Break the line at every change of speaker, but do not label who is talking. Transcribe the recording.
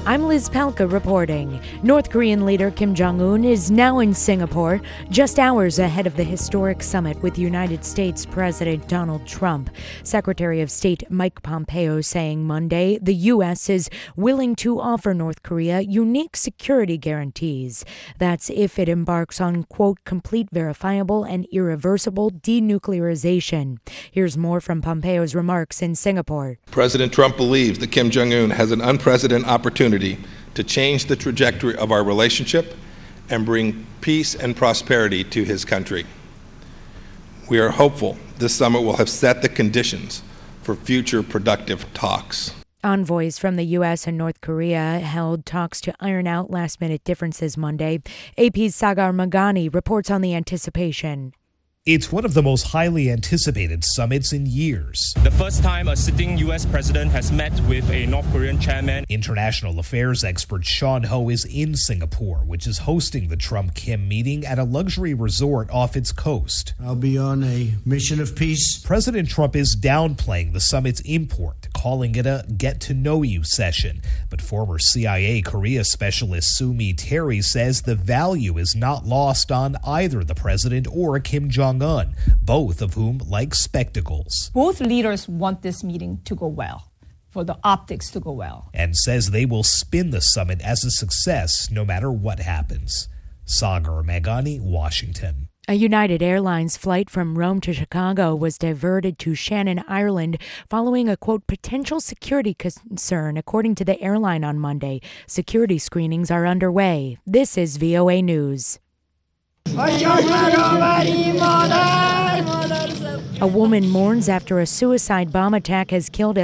I'm Liz Pelka reporting. North Korean leader Kim Jong-un is now in Singapore, just hours ahead of the historic summit with United States President Donald Trump. Secretary of State Mike Pompeo saying Monday the U.S. is willing to offer North Korea unique security guarantees. That's if it embarks on, quote, complete, verifiable, and irreversible denuclearization. Here's more from Pompeo's remarks in Singapore.
President Trump believes that Kim Jong-un has an unprecedented opportunity to change the trajectory of our relationship and bring peace and prosperity to his country. We are hopeful this summit will have set the conditions for future productive talks.
Envoys from the U.S. and North Korea held talks to iron out last-minute differences Monday. AP's Sagar Meghani reports on the anticipation.
It's one of the most highly anticipated summits in years.
The first time a sitting U.S. president has met with a North Korean chairman.
International affairs expert Sean Ho is in Singapore, which is hosting the Trump-Kim meeting at a luxury resort off its coast.
I'll be on a mission of peace.
President Trump is downplaying the summit's import, calling it a get-to-know-you session. But former CIA Korea specialist Sue-Mi Terry says the value is not lost on either the president or Kim Jong-un, both of whom like spectacles.
Both leaders want this meeting to go well, for the optics to go well.
And says they will spin the summit as a success no matter what happens. Sagar Meghani, Washington.
A United Airlines flight from Rome to Chicago was diverted to Shannon, Ireland, following a, quote, potential security concern, according to the airline on Monday. Security screenings are underway. This is VOA News. A woman mourns after a suicide bomb attack has killed